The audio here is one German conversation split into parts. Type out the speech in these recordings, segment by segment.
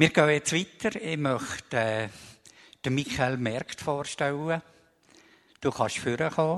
Wir gehen jetzt weiter. Ich möchte den Michael Merkt vorstellen. Du kannst vorkommen.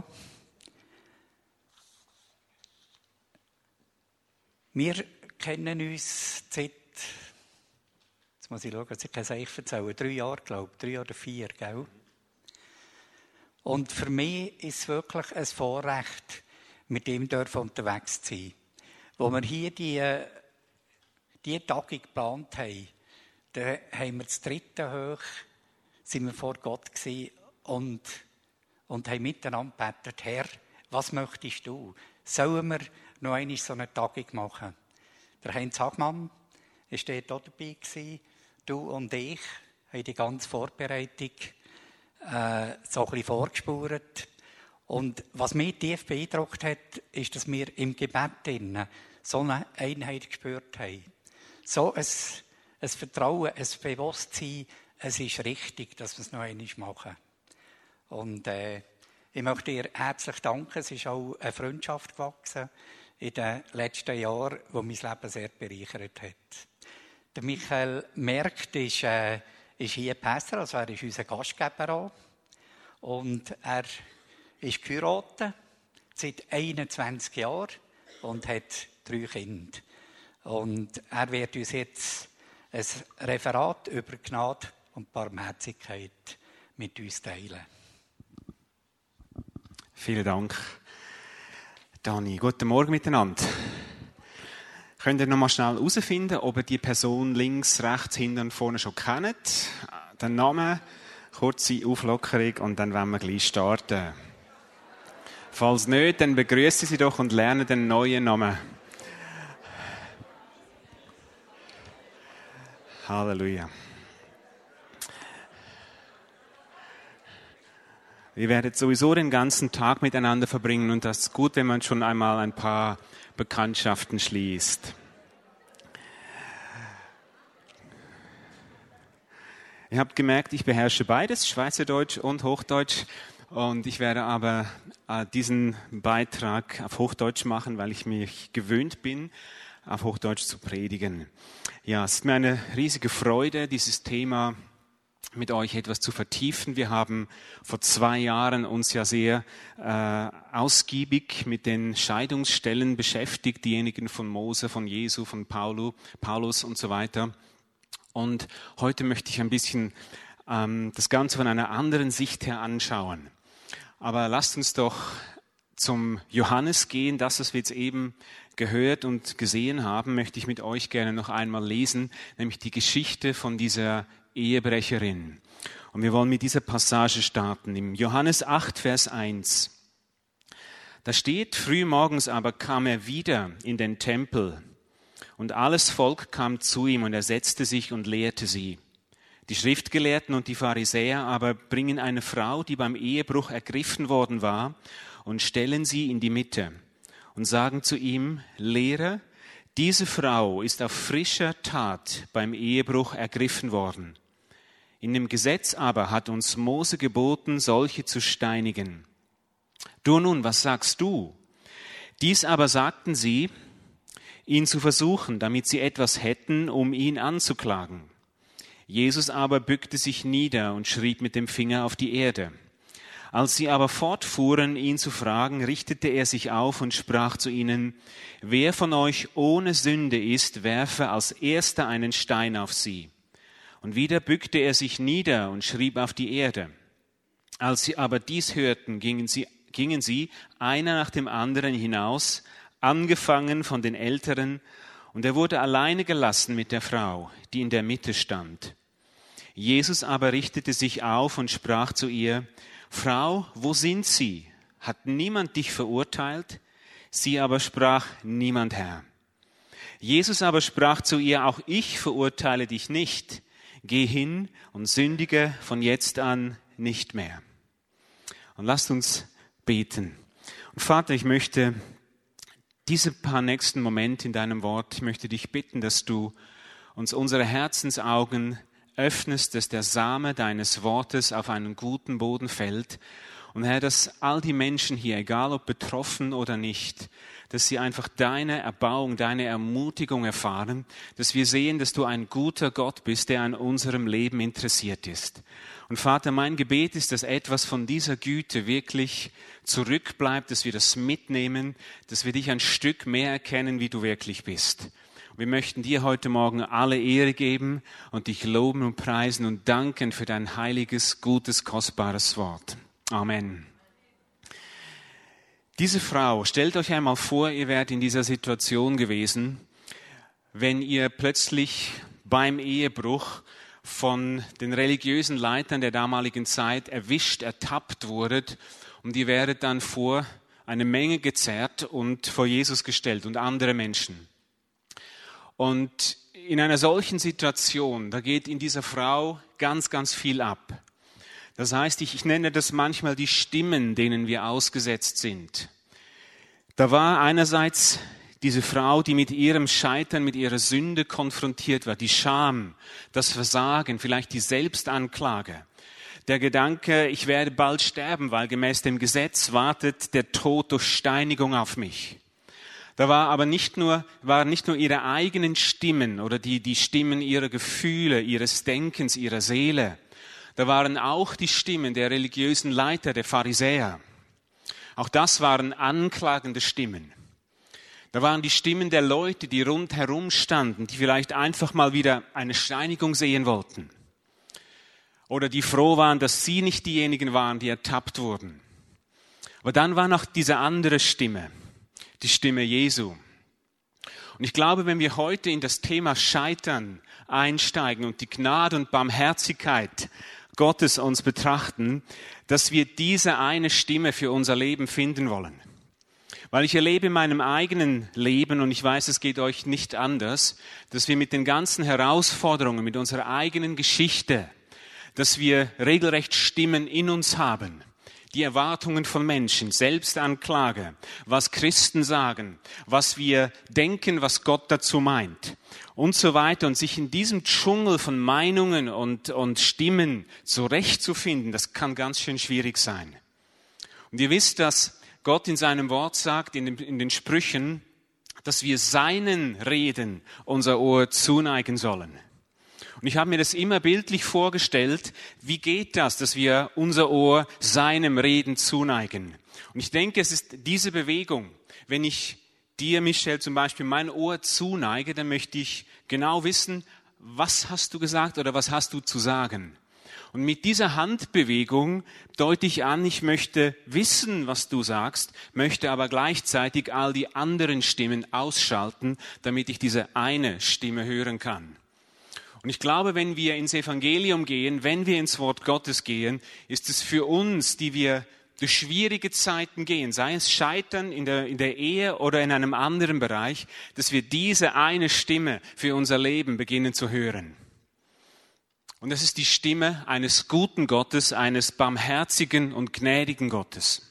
Wir kennen uns seit, jetzt muss ich schauen, ich kann es euch erzählen, 3 Jahre, glaube ich, 3 oder 4, gell? Und für mich ist es wirklich ein Vorrecht, mit ihm unterwegs zu sein. Wo wir hier die Tagung geplant haben, da haben wir das 3. hoch, sind wir vor Gott gewesen und haben miteinander gebetet, Herr, was möchtest du? Sollen wir noch einmal so eine Tagung machen? Der Heinz Hagmann war dort auch dabei gewesen. Du und ich haben die ganze Vorbereitung so ein bisschen vorgespurt. Und was mich tief beeindruckt hat, ist, dass wir im Gebet so eine Einheit gespürt haben. So ein Vertrauen, ein Bewusstsein, es ist richtig, dass wir es noch einmal machen. Und ich möchte dir herzlich danken. Es ist auch eine Freundschaft gewachsen in den letzten Jahren, die mein Leben sehr bereichert hat. Der Michael Merkt ist hier Pastor, also er ist unser Gastgeber auch. Und er ist geheiratet seit 21 Jahren und hat 3 Kinder. Und er wird uns jetzt ein Referat über Gnade und Barmherzigkeit mit uns teilen. Vielen Dank, Dani. Guten Morgen miteinander. Könnt ihr noch mal schnell herausfinden, ob ihr die Person links, rechts, hinten und vorne schon kennt? Den Namen, kurze Auflockerung und dann wollen wir gleich starten. Falls nicht, dann begrüßen Sie doch und lernen den neuen Namen. Halleluja. Wir werden sowieso den ganzen Tag miteinander verbringen und das ist gut, wenn man schon einmal ein paar Bekanntschaften schließt. Ihr habt gemerkt, ich beherrsche beides, Schweizerdeutsch und Hochdeutsch. Und ich werde aber diesen Beitrag auf Hochdeutsch machen, weil ich mich gewöhnt bin, auf Hochdeutsch zu predigen. Ja, es ist mir eine riesige Freude, dieses Thema mit euch etwas zu vertiefen. Wir haben vor 2 Jahren uns ja sehr ausgiebig mit den Scheidungsstellen beschäftigt, diejenigen von Mose, von Jesu, von Paulus und so weiter. Und heute möchte ich ein bisschen das Ganze von einer anderen Sicht her anschauen. Aber lasst uns doch zum Johannes gehen. Das, was wir jetzt eben gehört und gesehen haben, möchte ich mit euch gerne noch einmal lesen, nämlich die Geschichte von dieser Ehebrecherin. Und wir wollen mit dieser Passage starten. Im Johannes 8, Vers 1. Da steht, frühmorgens aber kam er wieder in den Tempel und alles Volk kam zu ihm und er setzte sich und lehrte sie. Die Schriftgelehrten und die Pharisäer aber bringen eine Frau, die beim Ehebruch ergriffen worden war, und stellen sie in die Mitte und sagen zu ihm, Lehrer, diese Frau ist auf frischer Tat beim Ehebruch ergriffen worden. In dem Gesetz aber hat uns Mose geboten, solche zu steinigen. Du nun, was sagst du? Dies aber sagten sie, ihn zu versuchen, damit sie etwas hätten, um ihn anzuklagen. Jesus aber bückte sich nieder und schrieb mit dem Finger auf die Erde. Als sie aber fortfuhren, ihn zu fragen, richtete er sich auf und sprach zu ihnen, wer von euch ohne Sünde ist, werfe als erster einen Stein auf sie. Und wieder bückte er sich nieder und schrieb auf die Erde. Als sie aber dies hörten, gingen sie einer nach dem anderen hinaus, angefangen von den Älteren, und er wurde alleine gelassen mit der Frau, die in der Mitte stand. Jesus aber richtete sich auf und sprach zu ihr, Frau, wo sind sie? Hat niemand dich verurteilt? Sie aber sprach, niemand, Herr. Jesus aber sprach zu ihr, auch ich verurteile dich nicht. Geh hin und sündige von jetzt an nicht mehr. Und lasst uns beten. Und Vater, ich möchte diese paar nächsten Momente in deinem Wort, ich möchte dich bitten, dass du uns unsere Herzensaugen öffnest, dass der Same deines Wortes auf einen guten Boden fällt Und Herr, dass all die Menschen hier, egal ob betroffen oder nicht, dass sie einfach deine Erbauung, deine Ermutigung erfahren, dass wir sehen, dass du ein guter Gott bist, der an unserem Leben interessiert ist. Und Vater, mein Gebet ist, dass etwas von dieser Güte wirklich zurückbleibt, dass wir das mitnehmen, dass wir dich ein Stück mehr erkennen, wie du wirklich bist. Wir möchten dir heute Morgen alle Ehre geben und dich loben und preisen und danken für dein heiliges, gutes, kostbares Wort. Amen. Diese Frau, stellt euch einmal vor, ihr wärt in dieser Situation gewesen, wenn ihr plötzlich beim Ehebruch von den religiösen Leitern der damaligen Zeit ertappt wurdet und ihr wäret dann vor eine Menge gezerrt und vor Jesus gestellt und andere Menschen. Und in einer solchen Situation, da geht in dieser Frau ganz, ganz viel ab. Das heißt, ich nenne das manchmal die Stimmen, denen wir ausgesetzt sind. Da war einerseits diese Frau, die mit ihrem Scheitern, mit ihrer Sünde konfrontiert war, die Scham, das Versagen, vielleicht die Selbstanklage. Der Gedanke, ich werde bald sterben, weil gemäß dem Gesetz wartet der Tod durch Steinigung auf mich. Da waren nicht nur ihre eigenen Stimmen oder die Stimmen ihrer Gefühle, ihres Denkens, ihrer Seele. Da waren auch die Stimmen der religiösen Leiter, der Pharisäer. Auch das waren anklagende Stimmen. Da waren die Stimmen der Leute, die rundherum standen, die vielleicht einfach mal wieder eine Steinigung sehen wollten. Oder die froh waren, dass sie nicht diejenigen waren, die ertappt wurden. Aber dann war noch diese andere Stimme, die Stimme Jesu. Und ich glaube, wenn wir heute in das Thema Scheitern einsteigen und die Gnade und Barmherzigkeit Gottes uns betrachten, dass wir diese eine Stimme für unser Leben finden wollen. Weil ich erlebe in meinem eigenen Leben, und ich weiß, es geht euch nicht anders, dass wir mit den ganzen Herausforderungen, mit unserer eigenen Geschichte, dass wir regelrecht Stimmen in uns haben. Die Erwartungen von Menschen, Selbstanklage, was Christen sagen, was wir denken, was Gott dazu meint und so weiter. Und sich in diesem Dschungel von Meinungen und Stimmen zurechtzufinden, das kann ganz schön schwierig sein. Und ihr wisst, dass Gott in seinem Wort sagt, in den Sprüchen, dass wir seinen Reden unser Ohr zuneigen sollen. Und ich habe mir das immer bildlich vorgestellt, wie geht das, dass wir unser Ohr seinem Reden zuneigen. Und ich denke, es ist diese Bewegung. Wenn ich dir, Michel, zum Beispiel mein Ohr zuneige, dann möchte ich genau wissen, was hast du gesagt oder was hast du zu sagen. Und mit dieser Handbewegung deute ich an, ich möchte wissen, was du sagst, möchte aber gleichzeitig all die anderen Stimmen ausschalten, damit ich diese eine Stimme hören kann. Und ich glaube, wenn wir ins Evangelium gehen, wenn wir ins Wort Gottes gehen, ist es für uns, die wir durch schwierige Zeiten gehen, sei es Scheitern in der Ehe oder in einem anderen Bereich, dass wir diese eine Stimme für unser Leben beginnen zu hören. Und das ist die Stimme eines guten Gottes, eines barmherzigen und gnädigen Gottes.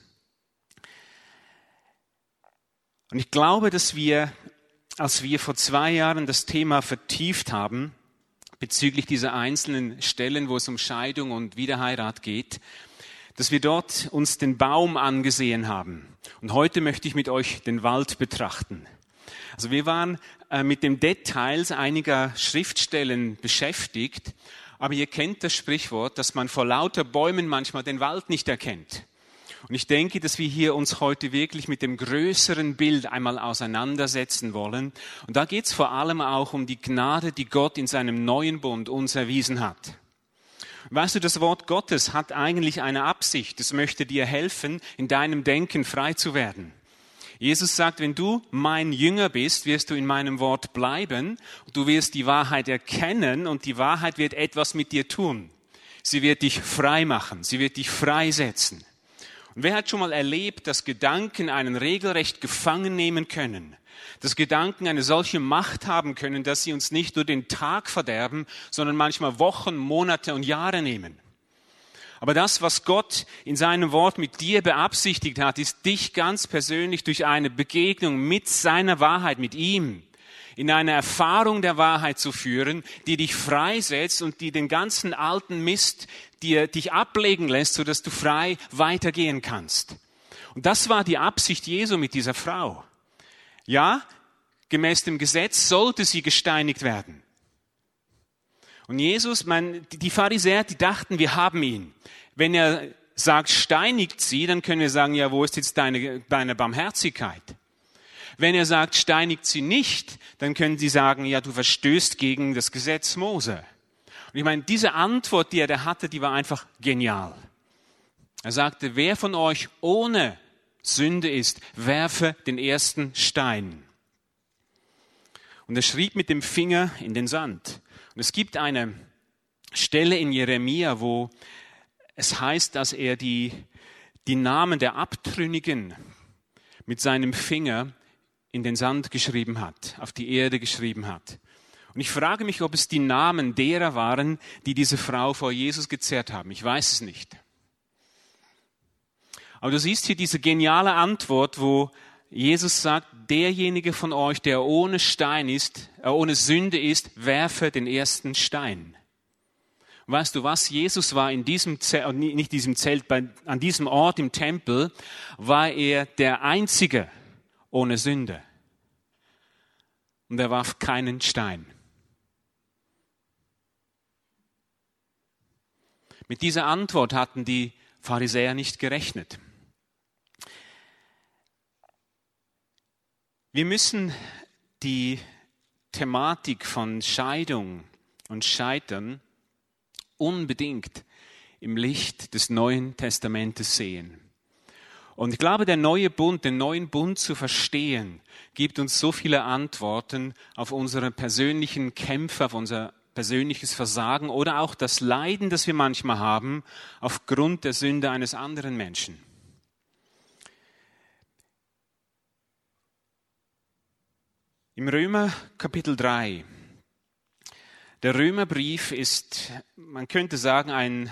Und ich glaube, dass als wir vor 2 Jahren das Thema vertieft haben, bezüglich dieser einzelnen Stellen, wo es um Scheidung und Wiederheirat geht, dass wir dort uns den Baum angesehen haben. Und heute möchte ich mit euch den Wald betrachten. Also wir waren mit den Details einiger Schriftstellen beschäftigt, aber ihr kennt das Sprichwort, dass man vor lauter Bäumen manchmal den Wald nicht erkennt. Und ich denke, dass wir hier uns heute wirklich mit dem größeren Bild einmal auseinandersetzen wollen. Und da geht es vor allem auch um die Gnade, die Gott in seinem neuen Bund uns erwiesen hat. Weißt du, das Wort Gottes hat eigentlich eine Absicht. Es möchte dir helfen, in deinem Denken frei zu werden. Jesus sagt, wenn du mein Jünger bist, wirst du in meinem Wort bleiben. Du wirst die Wahrheit erkennen und die Wahrheit wird etwas mit dir tun. Sie wird dich frei machen, sie wird dich freisetzen. Und wer hat schon mal erlebt, dass Gedanken einen regelrecht gefangen nehmen können? Dass Gedanken eine solche Macht haben können, dass sie uns nicht nur den Tag verderben, sondern manchmal Wochen, Monate und Jahre nehmen. Aber das, was Gott in seinem Wort mit dir beabsichtigt hat, ist dich ganz persönlich durch eine Begegnung mit seiner Wahrheit, mit ihm, in eine Erfahrung der Wahrheit zu führen, die dich freisetzt und die den ganzen alten Mist dich ablegen lässt, sodass du frei weitergehen kannst. Und das war die Absicht Jesu mit dieser Frau. Ja, gemäß dem Gesetz sollte sie gesteinigt werden. Und Jesus, die Pharisäer, die dachten, wir haben ihn. Wenn er sagt, steinigt sie, dann können wir sagen, ja, wo ist jetzt deine Barmherzigkeit? Wenn er sagt, steinigt sie nicht, dann können sie sagen, ja, du verstößt gegen das Gesetz Mose. Und ich meine, diese Antwort, die er da hatte, die war einfach genial. Er sagte, wer von euch ohne Sünde ist, werfe den ersten Stein. Und er schrieb mit dem Finger in den Sand. Und es gibt eine Stelle in Jeremia, wo es heißt, dass er die Namen der Abtrünnigen mit seinem Finger in den Sand geschrieben hat, auf die Erde geschrieben hat. Und ich frage mich, ob es die Namen derer waren, die diese Frau vor Jesus gezerrt haben. Ich weiß es nicht. Aber du siehst hier diese geniale Antwort, wo Jesus sagt, derjenige von euch, der ohne Sünde ist, werfe den ersten Stein. Weißt du was? Jesus war in diesem Zelt, nicht diesem Zelt, an diesem Ort im Tempel, war er der Einzige ohne Sünde. Und er warf keinen Stein. Mit dieser Antwort hatten die Pharisäer nicht gerechnet. Wir müssen die Thematik von Scheidung und Scheitern unbedingt im Licht des Neuen Testamentes sehen. Und ich glaube, den neuen Bund zu verstehen, gibt uns so viele Antworten auf unsere persönlichen Kämpfe, auf unser persönliches Versagen oder auch das Leiden, das wir manchmal haben, aufgrund der Sünde eines anderen Menschen. Im Römer Kapitel 3. Der Römerbrief ist, man könnte sagen, ein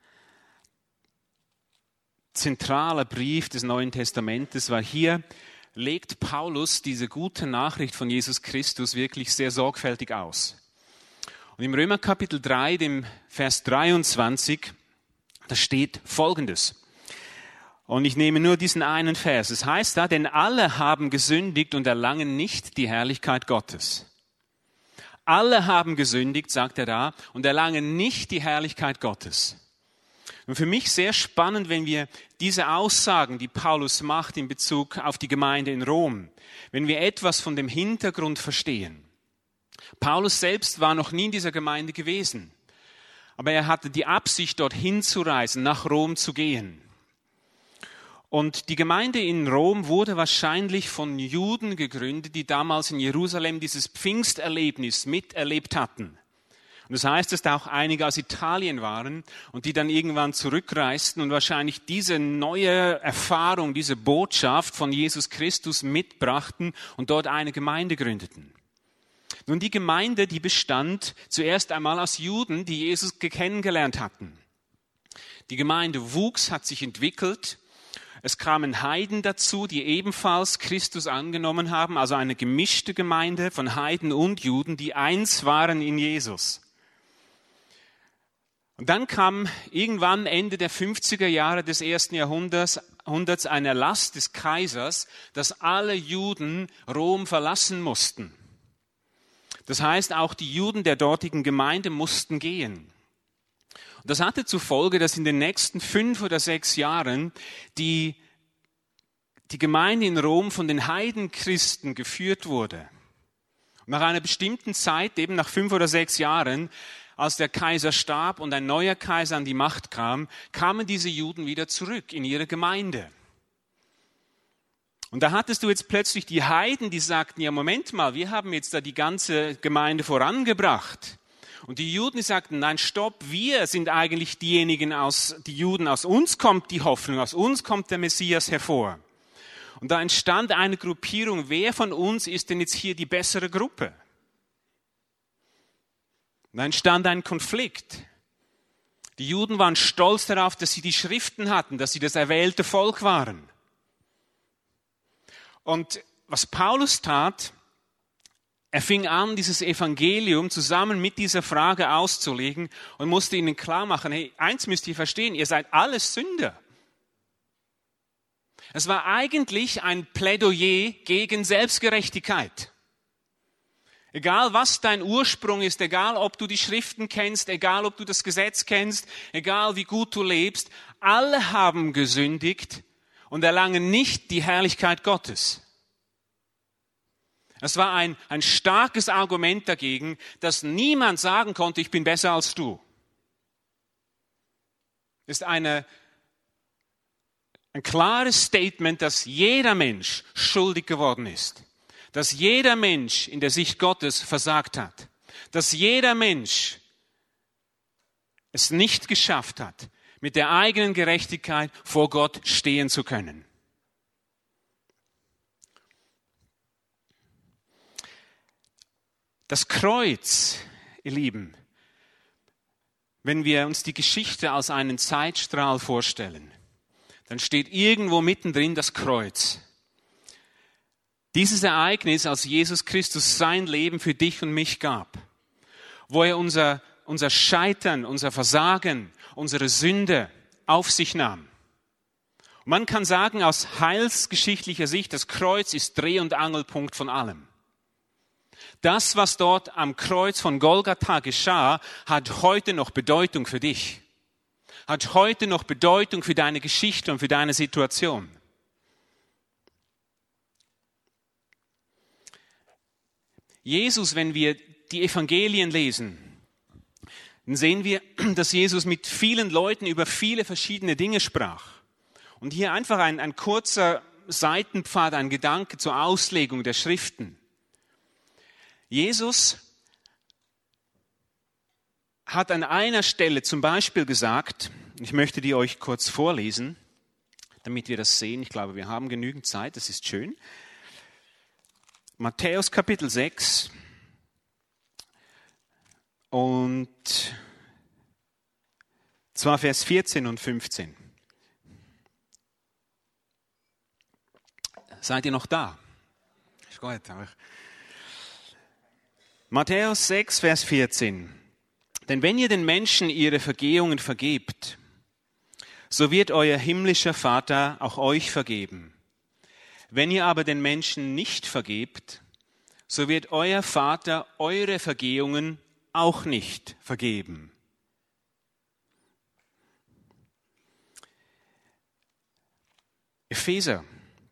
zentraler Brief des Neuen Testamentes, weil hier legt Paulus diese gute Nachricht von Jesus Christus wirklich sehr sorgfältig aus. Und im Römer Kapitel 3, dem Vers 23, da steht Folgendes. Und ich nehme nur diesen einen Vers. Es heißt da, denn alle haben gesündigt und erlangen nicht die Herrlichkeit Gottes. Alle haben gesündigt, sagt er da, und erlangen nicht die Herrlichkeit Gottes. Und für mich sehr spannend, wenn wir diese Aussagen, die Paulus macht in Bezug auf die Gemeinde in Rom, wenn wir etwas von dem Hintergrund verstehen. Paulus selbst war noch nie in dieser Gemeinde gewesen, aber er hatte die Absicht, dorthin zu reisen, nach Rom zu gehen. Und die Gemeinde in Rom wurde wahrscheinlich von Juden gegründet, die damals in Jerusalem dieses Pfingsterlebnis miterlebt hatten. Und das heißt, dass da auch einige aus Italien waren und die dann irgendwann zurückreisten und wahrscheinlich diese neue Erfahrung, diese Botschaft von Jesus Christus mitbrachten und dort eine Gemeinde gründeten. Nun, die Gemeinde, die bestand zuerst einmal aus Juden, die Jesus kennengelernt hatten. Die Gemeinde wuchs, hat sich entwickelt. Es kamen Heiden dazu, die ebenfalls Christus angenommen haben, also eine gemischte Gemeinde von Heiden und Juden, die eins waren in Jesus. Und dann kam irgendwann Ende der 50er Jahre des ersten Jahrhunderts ein Erlass des Kaisers, dass alle Juden Rom verlassen mussten. Das heißt, auch die Juden der dortigen Gemeinde mussten gehen. Und das hatte zur Folge, dass in den nächsten 5 oder 6 Jahren die Gemeinde in Rom von den Heidenchristen geführt wurde. Und nach einer bestimmten Zeit, eben nach 5 oder 6 Jahren, als der Kaiser starb und ein neuer Kaiser an die Macht kam, kamen diese Juden wieder zurück in ihre Gemeinde. Und da hattest du jetzt plötzlich die Heiden, die sagten, ja Moment mal, wir haben jetzt da die ganze Gemeinde vorangebracht. Und die Juden, die sagten, nein, stopp, wir sind eigentlich diejenigen die Juden, aus uns kommt die Hoffnung, aus uns kommt der Messias hervor. Und da entstand eine Gruppierung, wer von uns ist denn jetzt hier die bessere Gruppe? Und da entstand ein Konflikt. Die Juden waren stolz darauf, dass sie die Schriften hatten, dass sie das erwählte Volk waren. Und was Paulus tat, Er fing an, dieses Evangelium zusammen mit dieser Frage auszulegen und musste ihnen klar machen, hey, eins müsst ihr verstehen, ihr seid alles Sünder. Es war eigentlich ein Plädoyer gegen Selbstgerechtigkeit. Egal was dein Ursprung ist, egal ob du die Schriften kennst, egal ob du das Gesetz kennst, egal wie gut du lebst, alle haben gesündigt und erlangen nicht die Herrlichkeit Gottes. Es war ein starkes Argument dagegen, dass niemand sagen konnte, ich bin besser als du. Es ist ein klares Statement, dass jeder Mensch schuldig geworden ist. Dass jeder Mensch in der Sicht Gottes versagt hat. Dass jeder Mensch es nicht geschafft hat, mit der eigenen Gerechtigkeit vor Gott stehen zu können. Das Kreuz, ihr Lieben, wenn wir uns die Geschichte als einen Zeitstrahl vorstellen, dann steht irgendwo mittendrin das Kreuz. Dieses Ereignis, als Jesus Christus sein Leben für dich und mich gab, wo er unser Scheitern, unser Versagen, unsere Sünde auf sich nahm. Und man kann sagen, aus heilsgeschichtlicher Sicht, das Kreuz ist Dreh- und Angelpunkt von allem. Das, was dort am Kreuz von Golgatha geschah, hat heute noch Bedeutung für dich. Hat heute noch Bedeutung für deine Geschichte und für deine Situation. Jesus, wenn wir die Evangelien lesen, dann sehen wir, dass Jesus mit vielen Leuten über viele verschiedene Dinge sprach. Und hier einfach ein kurzer Seitenpfad, ein Gedanke zur Auslegung der Schriften. Jesus hat an einer Stelle zum Beispiel gesagt, ich möchte die euch kurz vorlesen, damit wir das sehen. Ich glaube, wir haben genügend Zeit, das ist schön. Matthäus Kapitel 6 und zwar Vers 14 und 15. Seid ihr noch da? Ist gut, aber Matthäus 6, Vers 14. Denn wenn ihr den Menschen ihre Vergehungen vergebt, so wird euer himmlischer Vater auch euch vergeben. Wenn ihr aber den Menschen nicht vergebt, so wird euer Vater eure Vergehungen auch nicht vergeben. Epheser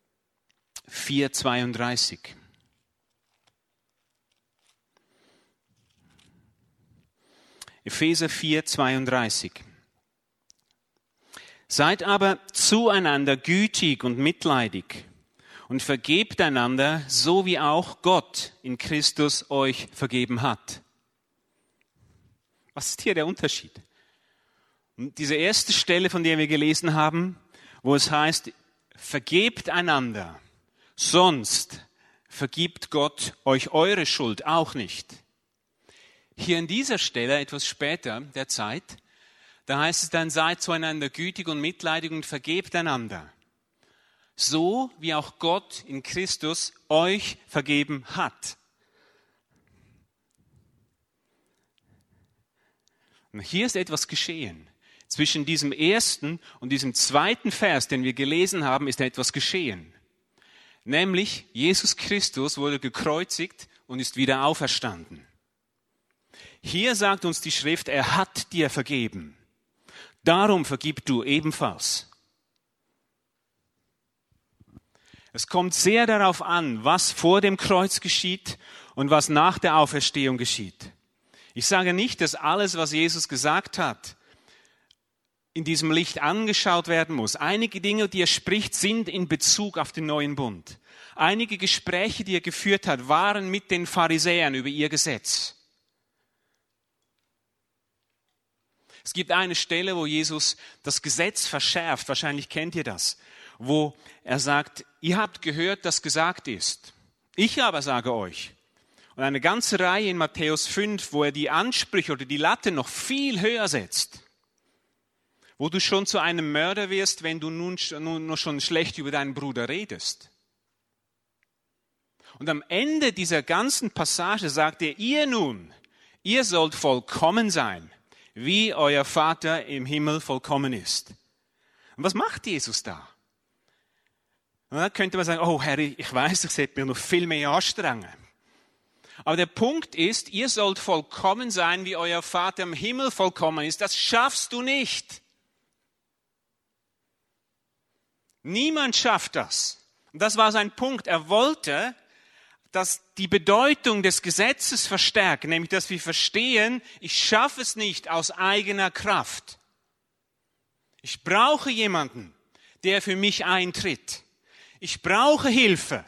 4,32. Epheser 4,32. Seid aber zueinander gütig und mitleidig und vergebt einander, so wie auch Gott in Christus euch vergeben hat. Was ist hier der Unterschied? Und diese erste Stelle, von der wir gelesen haben, wo es heißt, vergebt einander, sonst vergibt Gott euch eure Schuld auch nicht. Hier an dieser Stelle, etwas später der Zeit, da heißt es dann, seid zueinander gütig und mitleidig und vergebt einander. So wie auch Gott in Christus euch vergeben hat. Und hier ist etwas geschehen. Zwischen diesem ersten und diesem zweiten Vers, den wir gelesen haben, ist etwas geschehen. Nämlich, Jesus Christus wurde gekreuzigt und ist wieder auferstanden. Hier sagt uns die Schrift, er hat dir vergeben. Darum vergib du ebenfalls. Es kommt sehr darauf an, was vor dem Kreuz geschieht und was nach der Auferstehung geschieht. Ich sage nicht, dass alles, was Jesus gesagt hat, in diesem Licht angeschaut werden muss. Einige Dinge, die er spricht, sind in Bezug auf den neuen Bund. Einige Gespräche, die er geführt hat, waren mit den Pharisäern über ihr Gesetz. Es gibt eine Stelle, wo Jesus das Gesetz verschärft, wahrscheinlich kennt ihr das, wo er sagt, ihr habt gehört, dass gesagt ist. Ich aber sage euch. Und eine ganze Reihe in Matthäus 5, wo er die Ansprüche oder die Latte noch viel höher setzt. Wo du schon zu einem Mörder wirst, wenn du nun schon schlecht über deinen Bruder redest. Und am Ende dieser ganzen Passage sagt er, ihr sollt vollkommen sein, wie euer Vater im Himmel vollkommen ist. Und was macht Jesus da? Und dann könnte man sagen, oh Herr, ich weiß, ich sollte mir noch viel mehr anstrengen. Aber der Punkt ist, ihr sollt vollkommen sein, wie euer Vater im Himmel vollkommen ist. Das schaffst du nicht. Niemand schafft das. Und das war sein Punkt. Er wollte, dass die Bedeutung des Gesetzes verstärken, nämlich dass wir verstehen, ich schaffe es nicht aus eigener Kraft. Ich brauche jemanden, der für mich eintritt. Ich brauche Hilfe.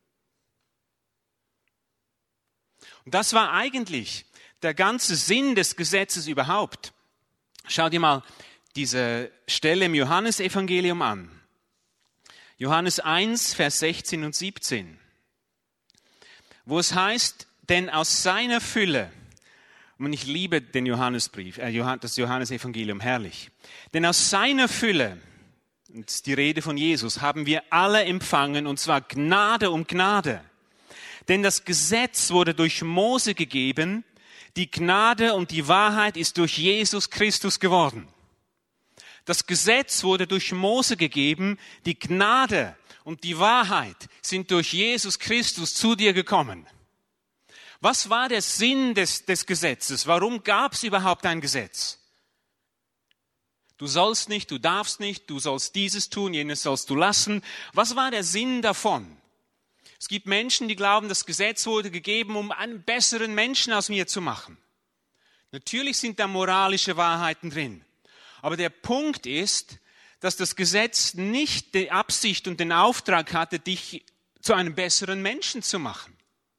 Und das war eigentlich der ganze Sinn des Gesetzes überhaupt. Schau dir mal diese Stelle im Johannesevangelium an. Johannes 1, Vers 16 und 17. Wo es heißt, denn aus seiner Fülle, und ich liebe den Johannesbrief, das Johannesevangelium, herrlich. Denn aus seiner Fülle, und das ist die Rede von Jesus, haben wir alle empfangen, und zwar Gnade um Gnade. Denn das Gesetz wurde durch Mose gegeben, die Gnade und die Wahrheit ist durch Jesus Christus geworden. Das Gesetz wurde durch Mose gegeben, die Gnade und die Wahrheit sind durch Jesus Christus zu dir gekommen. Was war der Sinn des Gesetzes? Warum gab es überhaupt ein Gesetz? Du sollst nicht, du darfst nicht, du sollst dieses tun, jenes sollst du lassen. Was war der Sinn davon? Es gibt Menschen, die glauben, das Gesetz wurde gegeben, um einen besseren Menschen aus mir zu machen. Natürlich sind da moralische Wahrheiten drin. Aber der Punkt ist, dass das Gesetz nicht die Absicht und den Auftrag hatte, dich zu einem besseren Menschen zu machen.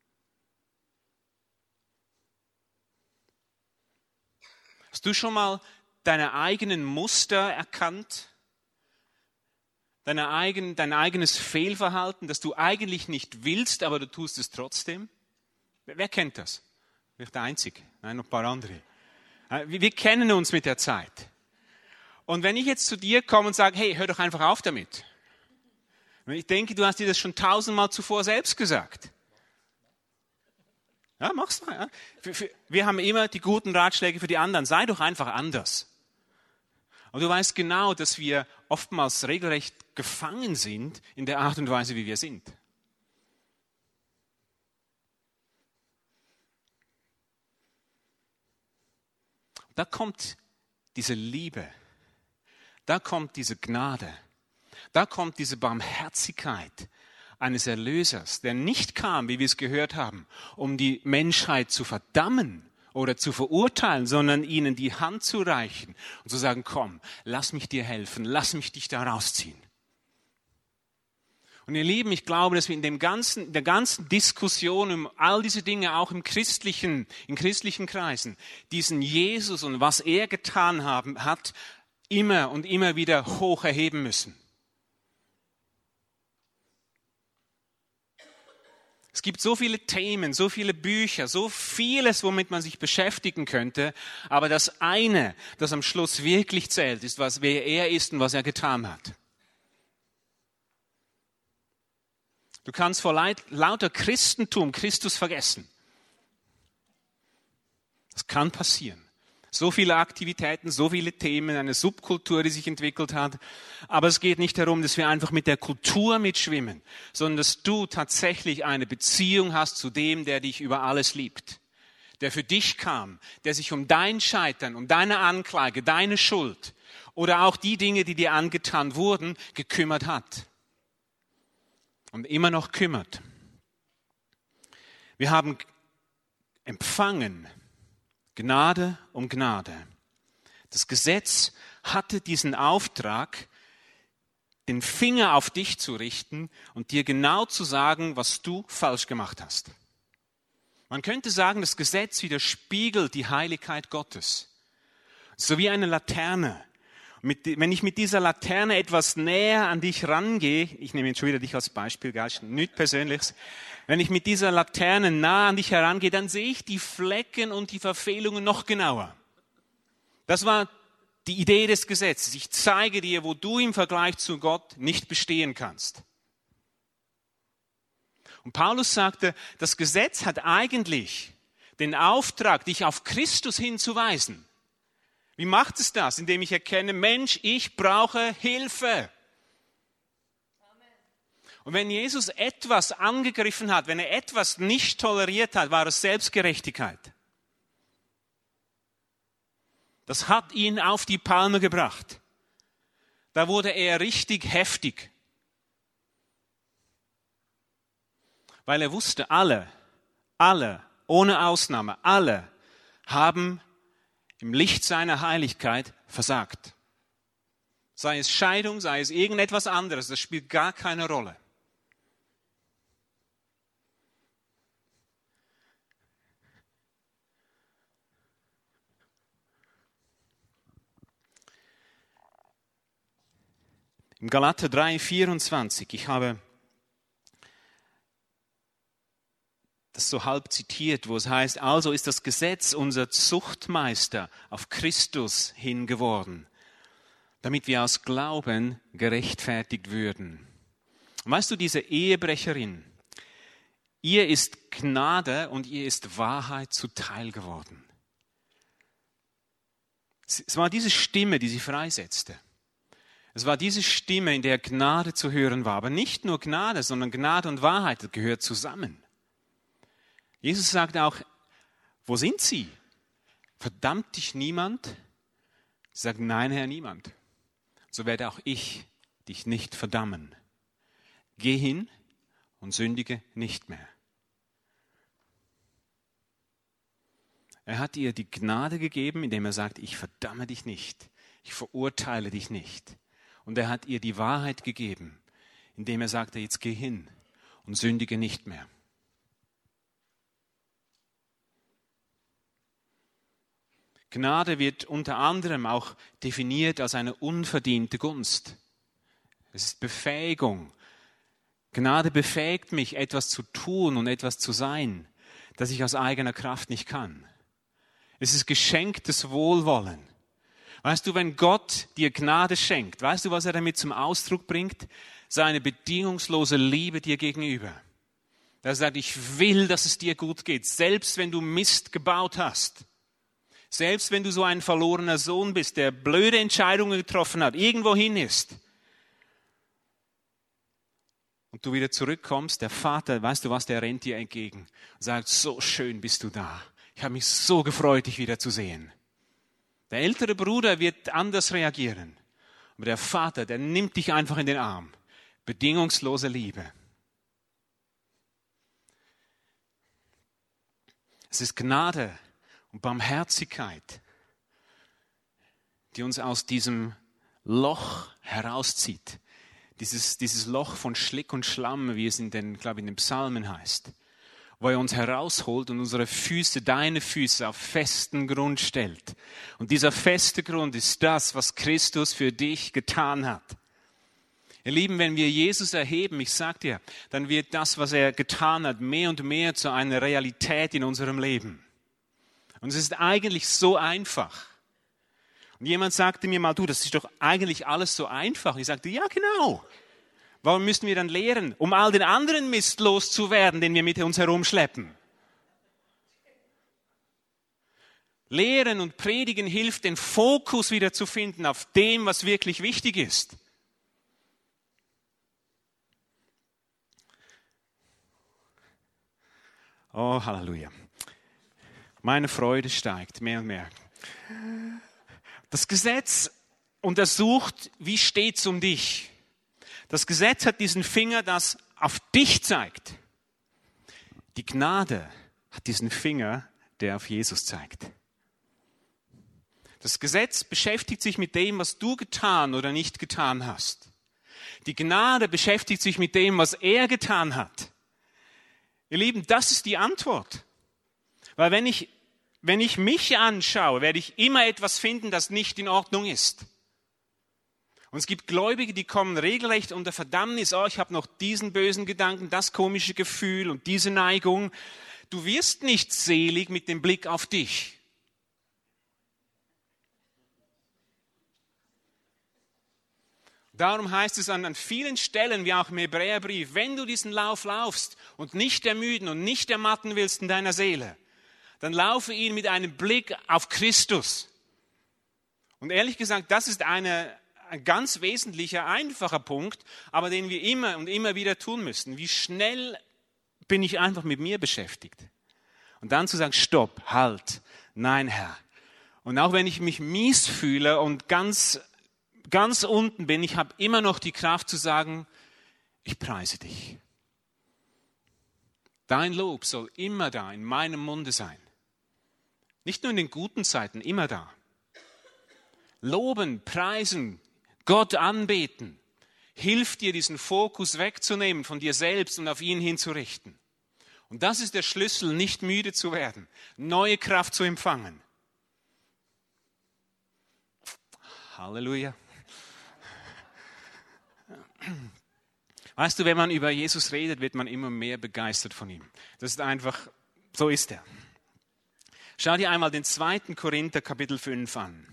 Hast du schon mal deine eigenen Muster erkannt? Dein eigenes Fehlverhalten, das du eigentlich nicht willst, aber du tust es trotzdem? Wer kennt das? Bin ich der Einzige? Nein, noch ein paar andere. Wir kennen uns mit der Zeit. Und wenn ich jetzt zu dir komme und sage, hey, hör doch einfach auf damit. Ich denke, du hast dir das schon 1000-mal zuvor selbst gesagt. Ja, mach's mal. Ja. Wir haben immer die guten Ratschläge für die anderen. Sei doch einfach anders. Und du weißt genau, dass wir oftmals regelrecht gefangen sind in der Art und Weise, wie wir sind. Da kommt diese Liebe, da kommt diese Gnade, da kommt diese Barmherzigkeit eines Erlösers, der nicht kam, wie wir es gehört haben, um die Menschheit zu verdammen oder zu verurteilen, sondern ihnen die Hand zu reichen und zu sagen, komm, lass mich dir helfen, lass mich dich da rausziehen. Und ihr Lieben, ich glaube, dass wir in der ganzen Diskussion um all diese Dinge, auch in christlichen Kreisen, diesen Jesus und was er getan hat, immer und immer wieder hoch erheben müssen. Es gibt so viele Themen, so viele Bücher, so vieles, womit man sich beschäftigen könnte. Aber das eine, das am Schluss wirklich zählt, ist, wer er ist und was er getan hat. Du kannst vor lauter Christentum Christus vergessen. Das kann passieren. So viele Aktivitäten, so viele Themen, eine Subkultur, die sich entwickelt hat. Aber es geht nicht darum, dass wir einfach mit der Kultur mitschwimmen, sondern dass du tatsächlich eine Beziehung hast zu dem, der dich über alles liebt. Der für dich kam, der sich um dein Scheitern, um deine Anklage, deine Schuld oder auch die Dinge, die dir angetan wurden, gekümmert hat. Und immer noch kümmert. Wir haben empfangen Gnade um Gnade. Das Gesetz hatte diesen Auftrag, den Finger auf dich zu richten und dir genau zu sagen, was du falsch gemacht hast. Man könnte sagen, das Gesetz widerspiegelt die Heiligkeit Gottes. So wie eine Laterne. Wenn ich mit dieser Laterne etwas näher an dich rangehe, ich nehme jetzt schon wieder dich als Beispiel, nichts Persönliches. Wenn ich mit dieser Laterne nah an dich herangehe, dann sehe ich die Flecken und die Verfehlungen noch genauer. Das war die Idee des Gesetzes. Ich zeige dir, wo du im Vergleich zu Gott nicht bestehen kannst. Und Paulus sagte, das Gesetz hat eigentlich den Auftrag, dich auf Christus hinzuweisen. Wie macht es das? Indem ich erkenne, Mensch, ich brauche Hilfe. Und wenn Jesus etwas angegriffen hat, wenn er etwas nicht toleriert hat, war es Selbstgerechtigkeit. Das hat ihn auf die Palme gebracht. Da wurde er richtig heftig. Weil er wusste, alle, ohne Ausnahme, alle haben im Licht seiner Heiligkeit versagt. Sei es Scheidung, sei es irgendetwas anderes, das spielt gar keine Rolle. Im Galater 3,24, ich habe das so halb zitiert, wo es heißt, also ist das Gesetz unser Zuchtmeister auf Christus hin geworden, damit wir aus Glauben gerechtfertigt würden. Und weißt du, diese Ehebrecherin, ihr ist Gnade und ihr ist Wahrheit zuteil geworden. Es war diese Stimme, die sie freisetzte. Es war diese Stimme, in der Gnade zu hören war. Aber nicht nur Gnade, sondern Gnade und Wahrheit, das gehört zusammen. Jesus sagt auch, wo sind sie? Verdammt dich niemand? Sie sagt, nein, Herr, niemand. So werde auch ich dich nicht verdammen. Geh hin und sündige nicht mehr. Er hat ihr die Gnade gegeben, indem er sagt, ich verdamme dich nicht, ich verurteile dich nicht. Und er hat ihr die Wahrheit gegeben, indem er sagte, jetzt geh hin und sündige nicht mehr. Gnade wird unter anderem auch definiert als eine unverdiente Gunst. Es ist Befähigung. Gnade befähigt mich, etwas zu tun und etwas zu sein, das ich aus eigener Kraft nicht kann. Es ist geschenktes Wohlwollen. Weißt du, wenn Gott dir Gnade schenkt, weißt du, was er damit zum Ausdruck bringt? Seine bedingungslose Liebe dir gegenüber. Er sagt, ich will, dass es dir gut geht, selbst wenn du Mist gebaut hast. Selbst wenn du so ein verlorener Sohn bist, der blöde Entscheidungen getroffen hat, irgendwo hin ist. Und du wieder zurückkommst, der Vater, weißt du was, der rennt dir entgegen und sagt, so schön bist du da. Ich habe mich so gefreut, dich wieder zu sehen. Der ältere Bruder wird anders reagieren. Aber der Vater, der nimmt dich einfach in den Arm. Bedingungslose Liebe. Es ist Gnade und Barmherzigkeit, die uns aus diesem Loch herauszieht. Dieses Loch von Schlick und Schlamm, wie es in den Psalmen heißt, wo er uns herausholt und unsere Füße, deine Füße auf festen Grund stellt. Und dieser feste Grund ist das, was Christus für dich getan hat. Ihr Lieben, wenn wir Jesus erheben, ich sag dir, dann wird das, was er getan hat, mehr und mehr zu einer Realität in unserem Leben. Und es ist eigentlich so einfach. Und jemand sagte mir mal, du, das ist doch eigentlich alles so einfach. Ich sagte, ja genau. Warum müssen wir dann lehren? Um all den anderen Mist loszuwerden, den wir mit uns herumschleppen. Lehren und Predigen hilft, den Fokus wieder zu finden auf dem, was wirklich wichtig ist. Oh, Halleluja. Meine Freude steigt mehr und mehr. Das Gesetz untersucht, wie steht's um dich. Das Gesetz hat diesen Finger, das auf dich zeigt. Die Gnade hat diesen Finger, der auf Jesus zeigt. Das Gesetz beschäftigt sich mit dem, was du getan oder nicht getan hast. Die Gnade beschäftigt sich mit dem, was er getan hat. Ihr Lieben, das ist die Antwort. Weil wenn ich mich anschaue, werde ich immer etwas finden, das nicht in Ordnung ist. Und es gibt Gläubige, die kommen regelrecht unter Verdammnis. Oh, ich habe noch diesen bösen Gedanken, das komische Gefühl und diese Neigung. Du wirst nicht selig mit dem Blick auf dich. Darum heißt es an vielen Stellen, wie auch im Hebräerbrief, wenn du diesen Lauf laufst und nicht ermüden und nicht ermatten willst in deiner Seele, dann laufe ihn mit einem Blick auf Christus. Und ehrlich gesagt, das ist ein ganz wesentlicher, einfacher Punkt, aber den wir immer und immer wieder tun müssen. Wie schnell bin ich einfach mit mir beschäftigt? Und dann zu sagen, stopp, halt, nein, Herr. Und auch wenn ich mich mies fühle und ganz unten bin, ich habe immer noch die Kraft zu sagen, ich preise dich. Dein Lob soll immer da in meinem Munde sein. Nicht nur in den guten Zeiten, immer da. Loben, preisen, Gott anbeten, hilft dir, diesen Fokus wegzunehmen von dir selbst und auf ihn hinzurichten. Und das ist der Schlüssel, nicht müde zu werden, neue Kraft zu empfangen. Halleluja. Weißt du, wenn man über Jesus redet, wird man immer mehr begeistert von ihm. Das ist einfach, so ist er. Schau dir einmal den 2. Korinther Kapitel 5 an.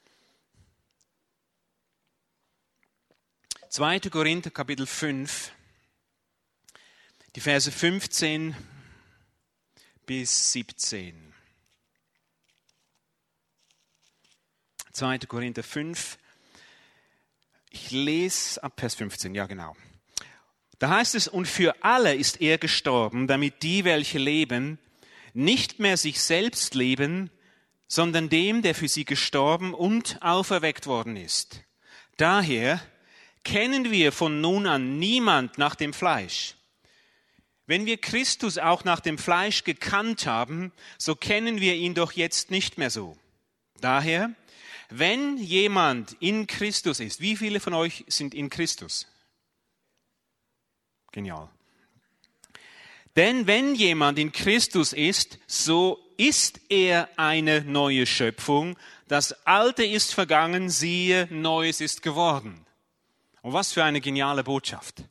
2. Korinther Kapitel 5, die Verse 15 bis 17. 2. Korinther 5, ich lese ab Vers 15, ja genau. Da heißt es, und für alle ist er gestorben, damit die, welche leben, nicht mehr sich selbst leben, sondern dem, der für sie gestorben und auferweckt worden ist. Daher kennen wir von nun an niemand nach dem Fleisch. Wenn wir Christus auch nach dem Fleisch gekannt haben, so kennen wir ihn doch jetzt nicht mehr so. Daher, wenn jemand in Christus ist, wie viele von euch sind in Christus? Genial. Denn wenn jemand in Christus ist, so ist er eine neue Schöpfung. Das Alte ist vergangen, siehe, Neues ist geworden. Und was für eine geniale Botschaft.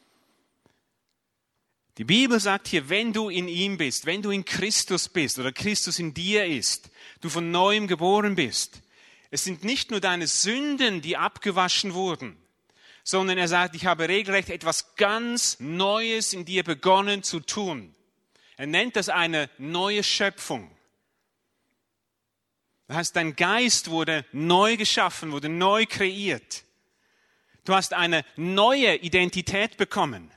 Die Bibel sagt hier, wenn du in ihm bist, wenn du in Christus bist oder Christus in dir ist, du von Neuem geboren bist, es sind nicht nur deine Sünden, die abgewaschen wurden, sondern er sagt, ich habe regelrecht etwas ganz Neues in dir begonnen zu tun. Er nennt das eine neue Schöpfung. Das heißt, dein Geist wurde neu geschaffen, wurde neu kreiert. Du hast eine neue Identität bekommen.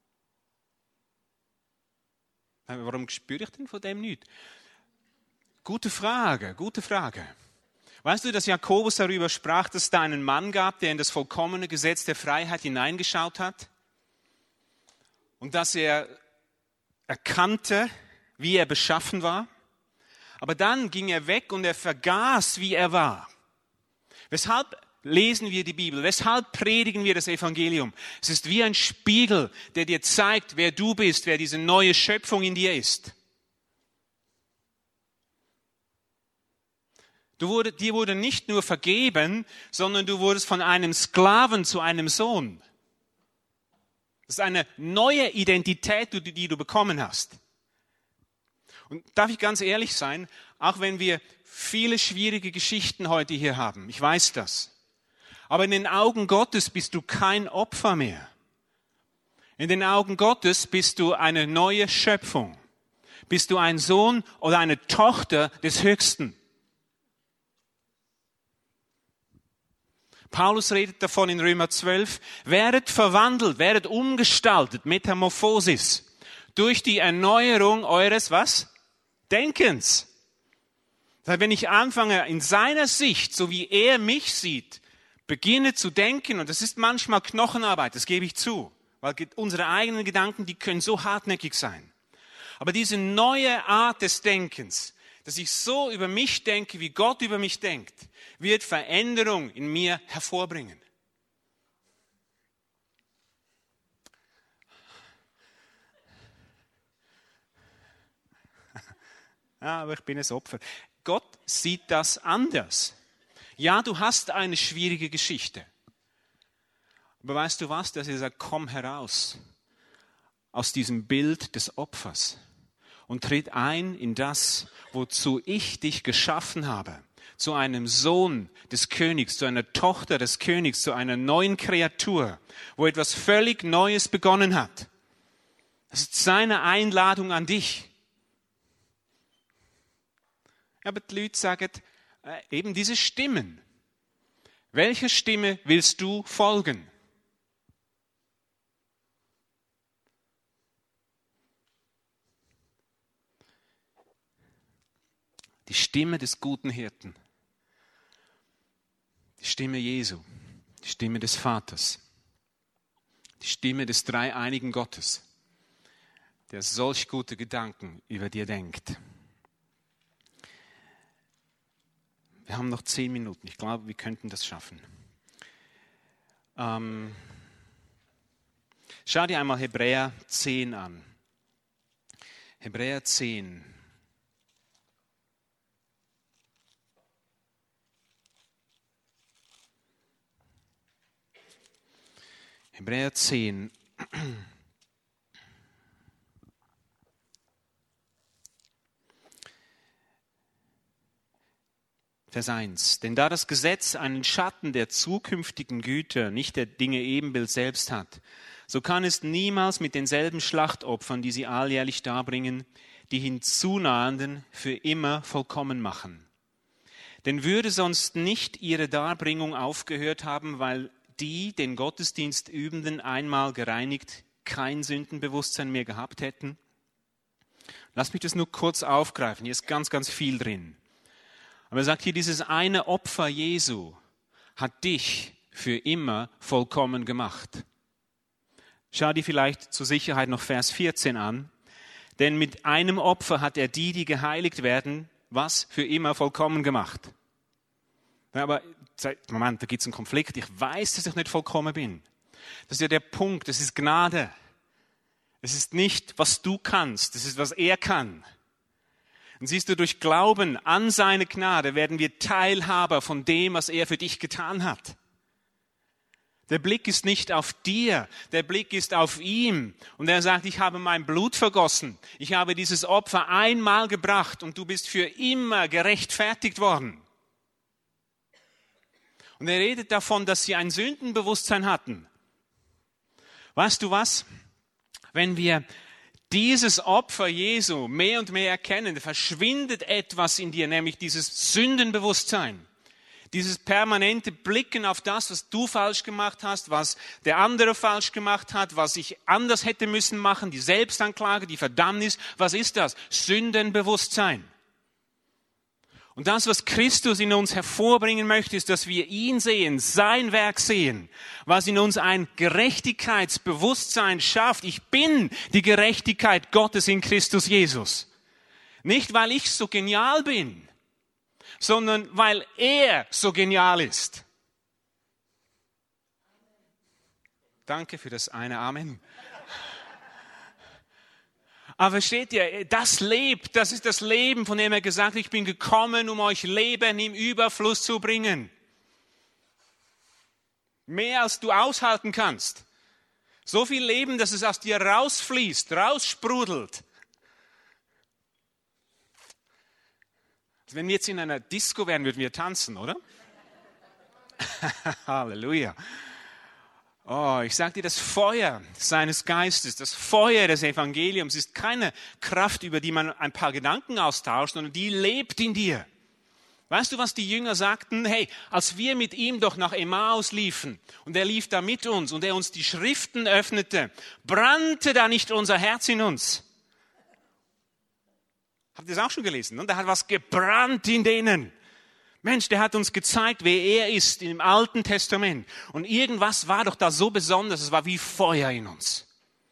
Warum spüre ich denn von dem nicht? Gute Frage, gute Frage. Weißt du, dass Jakobus darüber sprach, dass es da einen Mann gab, der in das vollkommene Gesetz der Freiheit hineingeschaut hat? Und dass er erkannte, wie er beschaffen war? Aber dann ging er weg und er vergaß, wie er war. Weshalb lesen wir die Bibel? Weshalb predigen wir das Evangelium? Es ist wie ein Spiegel, der dir zeigt, wer du bist, wer diese neue Schöpfung in dir ist. Dir wurde nicht nur vergeben, sondern du wurdest von einem Sklaven zu einem Sohn. Das ist eine neue Identität, die du bekommen hast. Und darf ich ganz ehrlich sein, auch wenn wir viele schwierige Geschichten heute hier haben, ich weiß das, aber in den Augen Gottes bist du kein Opfer mehr. In den Augen Gottes bist du eine neue Schöpfung. Bist du ein Sohn oder eine Tochter des Höchsten. Paulus redet davon in Römer 12, werdet verwandelt, werdet umgestaltet, Metamorphosis, durch die Erneuerung eures, was? Denkens. Das heißt, wenn ich anfange, in seiner Sicht, so wie er mich sieht, beginne zu denken, und das ist manchmal Knochenarbeit, das gebe ich zu, weil unsere eigenen Gedanken, die können so hartnäckig sein. Aber diese neue Art des Denkens, dass ich so über mich denke, wie Gott über mich denkt, wird Veränderung in mir hervorbringen. Ja, aber ich bin ein Opfer. Gott sieht das anders. Ja, du hast eine schwierige Geschichte. Aber weißt du was, dass er sagt, komm heraus aus diesem Bild des Opfers und tritt ein in das, wozu ich dich geschaffen habe. zu einem Sohn des Königs, zu einer Tochter des Königs, zu einer neuen Kreatur, wo etwas völlig Neues begonnen hat. Das ist seine Einladung an dich. Aber die Leute sagen, eben diese Stimmen. Welcher Stimme willst du folgen? Die Stimme des guten Hirten. Die Stimme Jesu. Die Stimme des Vaters. Die Stimme des dreieinigen Gottes, der solch gute Gedanken über dir denkt. Wir haben noch 10 Minuten. Ich glaube, wir könnten das schaffen. Schau dir einmal Hebräer 10 an. Hebräer 10. Hebräer 10. Vers 1. Denn da das Gesetz einen Schatten der zukünftigen Güter, nicht der Dinge Ebenbild selbst hat, so kann es niemals mit denselben Schlachtopfern, die sie alljährlich darbringen, die Hinzunahenden für immer vollkommen machen. Denn würde sonst nicht ihre Darbringung aufgehört haben, weil die den Gottesdienst Übenden einmal gereinigt kein Sündenbewusstsein mehr gehabt hätten? Lass mich das nur kurz aufgreifen. Hier ist ganz, ganz viel drin. Aber er sagt hier, dieses eine Opfer Jesu hat dich für immer vollkommen gemacht. Schau dir vielleicht zur Sicherheit noch Vers 14 an. Denn mit einem Opfer hat er die geheiligt werden, was für immer vollkommen gemacht. Ja, aber Moment, da gibt es einen Konflikt. Ich weiß, dass ich nicht vollkommen bin. Das ist ja der Punkt. Das ist Gnade. Es ist nicht, was du kannst. Das ist, was er kann. Und siehst du, durch Glauben an seine Gnade werden wir Teilhaber von dem, was er für dich getan hat. Der Blick ist nicht auf dir, der Blick ist auf ihm. Und er sagt, ich habe mein Blut vergossen. Ich habe dieses Opfer einmal gebracht und du bist für immer gerechtfertigt worden. Und er redet davon, dass sie ein Sündenbewusstsein hatten. Weißt du was? Wenn wir dieses Opfer Jesu mehr und mehr erkennen, verschwindet etwas in dir, nämlich dieses Sündenbewusstsein. Dieses permanente Blicken auf das, was du falsch gemacht hast, was der andere falsch gemacht hat, was ich anders hätte müssen machen, die Selbstanklage, die Verdammnis. Was ist das? Sündenbewusstsein. Und das, was Christus in uns hervorbringen möchte, ist, dass wir ihn sehen, sein Werk sehen, was in uns ein Gerechtigkeitsbewusstsein schafft. Ich bin die Gerechtigkeit Gottes in Christus Jesus. Nicht, weil ich so genial bin, sondern weil er so genial ist. Danke für das eine Amen. Aber versteht ihr, das lebt, das ist das Leben, von dem er gesagt hat, ich bin gekommen, um euch Leben im Überfluss zu bringen. Mehr als du aushalten kannst. So viel Leben, dass es aus dir rausfließt, raussprudelt. Wenn wir jetzt in einer Disco wären, würden wir tanzen, oder? Halleluja. Oh, ich sage dir, das Feuer seines Geistes, das Feuer des Evangeliums ist keine Kraft, über die man ein paar Gedanken austauscht, sondern die lebt in dir. Weißt du, was die Jünger sagten? Hey, als wir mit ihm doch nach Emmaus liefen und er lief da mit uns und er uns die Schriften öffnete, brannte da nicht unser Herz in uns? Habt ihr das auch schon gelesen? Und da hat was gebrannt in denen. Mensch, der hat uns gezeigt, wer er ist im Alten Testament. Und irgendwas war doch da so besonders, es war wie Feuer in uns.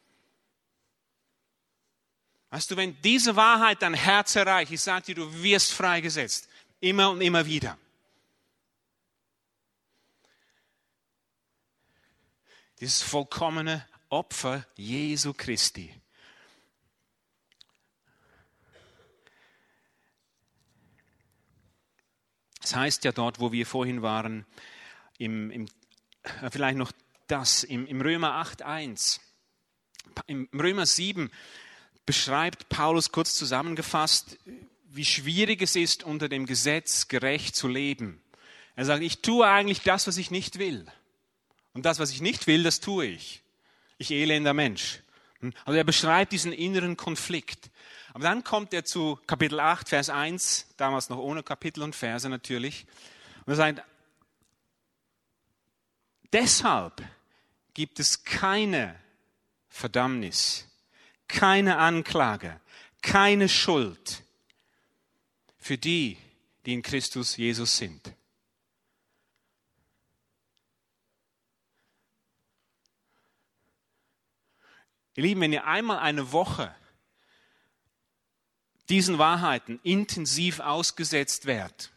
Weißt du, wenn diese Wahrheit dein Herz erreicht, ich sage dir, du wirst freigesetzt. Immer und immer wieder. Dieses vollkommene Opfer Jesu Christi. Das heißt ja dort, wo wir vorhin waren, vielleicht noch das, im Römer 8,1. Im Römer 7 beschreibt Paulus kurz zusammengefasst, wie schwierig es ist, unter dem Gesetz gerecht zu leben. Er sagt, ich tue eigentlich das, was ich nicht will. Und das, was ich nicht will, das tue ich. Ich elender Mensch. Also er beschreibt diesen inneren Konflikt. Aber dann kommt er zu Kapitel 8, Vers 1, damals noch ohne Kapitel und Verse natürlich. Und er sagt, deshalb gibt es keine Verdammnis, keine Anklage, keine Schuld für die, die in Christus Jesus sind. Ihr Lieben, wenn ihr einmal eine Woche diesen Wahrheiten intensiv ausgesetzt wärt,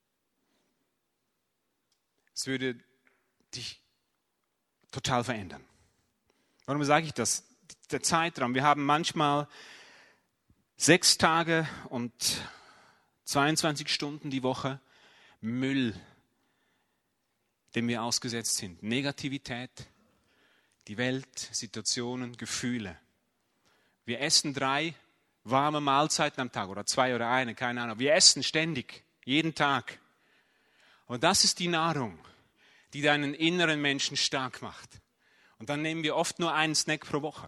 es würde dich total verändern. Warum sage ich das? Der Zeitraum. Wir haben manchmal 6 Tage und 22 Stunden die Woche Müll, dem wir ausgesetzt sind. Negativität, die Welt, Situationen, Gefühle. Wir essen 3 warme Mahlzeiten am Tag oder 2 oder 1, keine Ahnung. Wir essen ständig, jeden Tag. Und das ist die Nahrung, die deinen inneren Menschen stark macht. Und dann nehmen wir oft nur einen Snack pro Woche.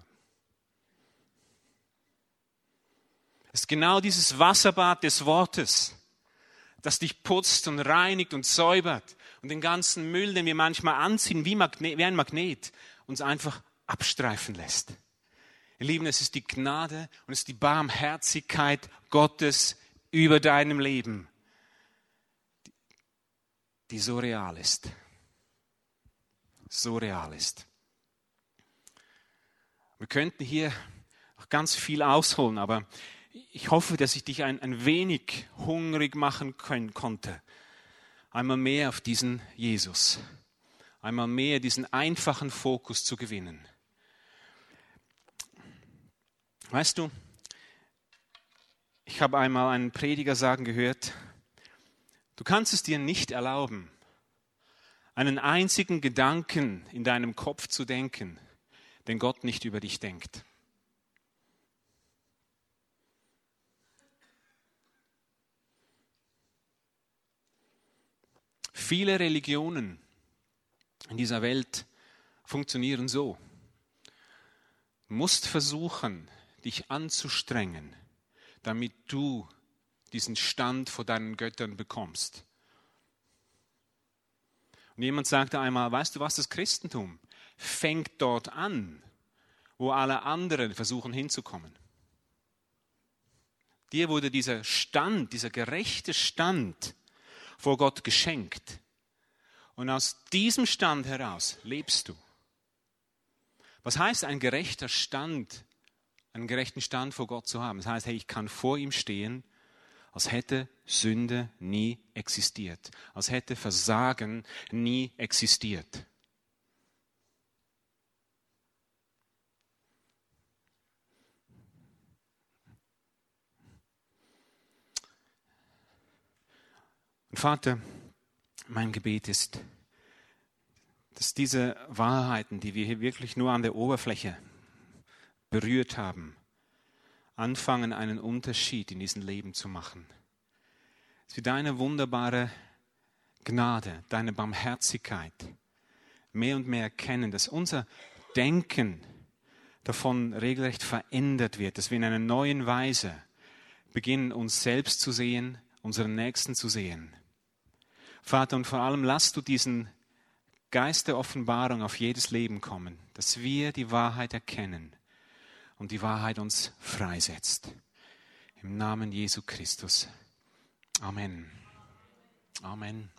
Es ist genau dieses Wasserbad des Wortes, das dich putzt und reinigt und säubert und den ganzen Müll, den wir manchmal anziehen, wie ein Magnet, uns einfach abstreifen lässt. Ihr Lieben, es ist die Gnade und es ist die Barmherzigkeit Gottes über deinem Leben, die so real ist. So real ist. Wir könnten hier noch ganz viel ausholen, aber ich hoffe, dass ich dich ein wenig hungrig machen konnte. Einmal mehr auf diesen Jesus. Einmal mehr diesen einfachen Fokus zu gewinnen. Weißt du, ich habe einmal einen Prediger sagen gehört, du kannst es dir nicht erlauben, einen einzigen Gedanken in deinem Kopf zu denken, den Gott nicht über dich denkt. Viele Religionen in dieser Welt funktionieren so. Du musst versuchen, dich anzustrengen, damit du diesen Stand vor deinen Göttern bekommst. Und jemand sagte einmal, weißt du was, das Christentum fängt dort an, wo alle anderen versuchen hinzukommen. Dir wurde dieser Stand, dieser gerechte Stand vor Gott geschenkt. Und aus diesem Stand heraus lebst du. Was heißt ein gerechter Stand, einen gerechten Stand vor Gott zu haben? Das heißt, hey, ich kann vor ihm stehen, als hätte Sünde nie existiert, als hätte Versagen nie existiert. Und Vater, mein Gebet ist, dass diese Wahrheiten, die wir hier wirklich nur an der Oberfläche berührt haben, anfangen, einen Unterschied in diesem Leben zu machen. Dass wir deine wunderbare Gnade, deine Barmherzigkeit mehr und mehr erkennen, dass unser Denken davon regelrecht verändert wird, dass wir in einer neuen Weise beginnen, uns selbst zu sehen, unseren Nächsten zu sehen. Vater, und vor allem lass du diesen Geist der Offenbarung auf jedes Leben kommen, dass wir die Wahrheit erkennen und die Wahrheit uns freisetzt. Im Namen Jesu Christus. Amen. Amen.